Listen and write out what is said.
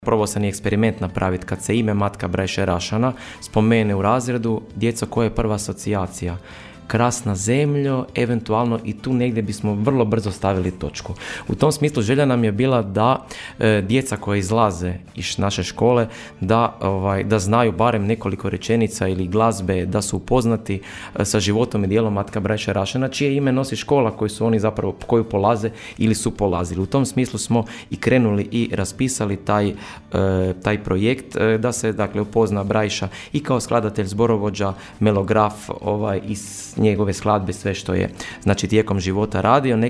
Probao sam i eksperiment napraviti, kad se ime Matka Brajše Rašana spomene u razredu, djeco, koja je prva asocijacija? Krasna zemljo, eventualno i tu negdje bismo vrlo brzo stavili točku. U tom smislu želja nam je bila da djeca koja izlaze iz naše škole, da znaju barem nekoliko rečenica ili glazbe, da su upoznati sa životom i dijelom Matka Brajše Rašana, čije ime nosi škola koju su oni zapravo, koju polaze ili su polazili. U tom smislu smo i krenuli i raspisali taj projekt da se dakle upozna Brajša i kao skladatelj, zborovođa, melograf, iz njegove skladbe, sve što je znači tijekom života radio.